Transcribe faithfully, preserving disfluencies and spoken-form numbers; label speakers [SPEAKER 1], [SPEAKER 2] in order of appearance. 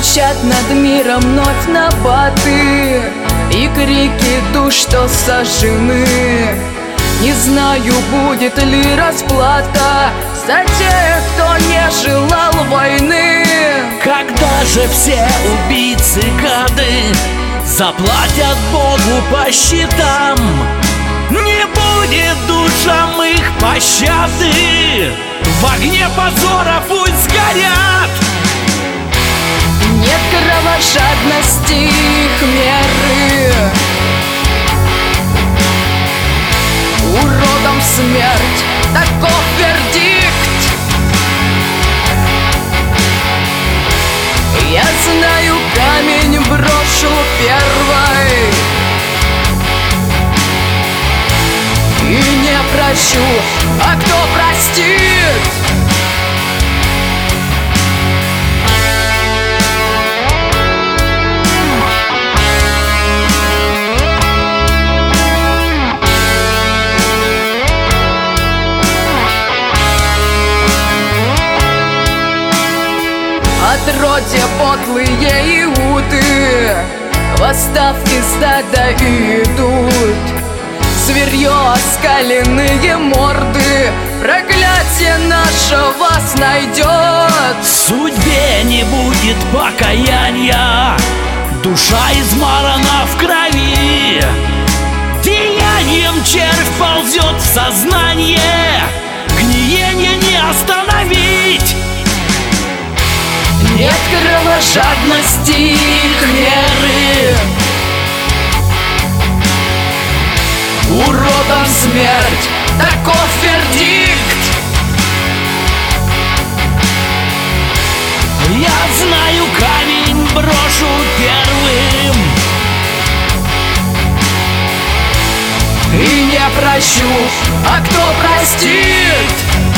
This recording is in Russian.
[SPEAKER 1] Звучат над миром вновь набаты и крики душ, что сожжены. Не знаю, будет ли расплата за тех, кто не желал войны.
[SPEAKER 2] Когда же все убийцы гады заплатят Богу по счетам, не будет душам их пощады, в огне позора пусть сгорят.
[SPEAKER 1] Нет кровожадности их меры, уродом смерть, таков вердикт. Я знаю, камень брошу первой и не прощу, а кто простит? Отродья подлые иуды, восставки стада идут. Зверье оскаленные морды, проклятие наше вас найдет.
[SPEAKER 2] В судьбе не будет покаяния, душа измарана в крови. Деянием червь ползет в сознание, гниение не остановить.
[SPEAKER 1] Нет кровожадности их меры, уродом смерть, таков вердикт.
[SPEAKER 2] Я знаю, камень брошу первым
[SPEAKER 1] и не прощу, а кто простит?